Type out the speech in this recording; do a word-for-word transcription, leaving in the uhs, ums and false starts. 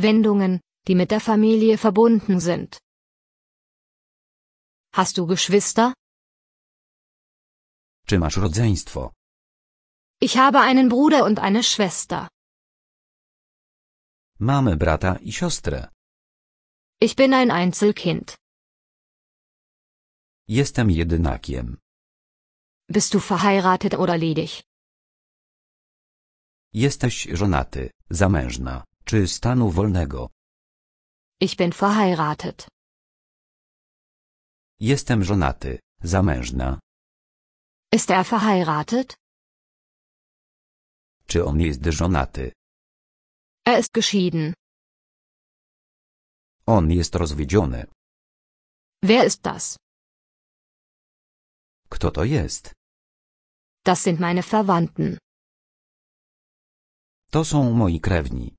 Wendungen, die mit der Familie verbunden sind. Hast du Geschwister? Czy masz rodzeństwo? Ich habe einen Bruder und eine Schwester. Mamy brata i siostrę. Ich bin ein Einzelkind. Jestem jedynakiem. Bist du verheiratet oder ledig? Jesteś żonaty, zamężna, czy stanu wolnego? Ich bin verheiratet. Jestem żonaty, zamężna. Ist er verheiratet? Czy on jest żonaty? Er ist geschieden. On jest rozwiedziony. Wer ist das? Kto to jest? Das sind meine Verwandten. To są moi krewni.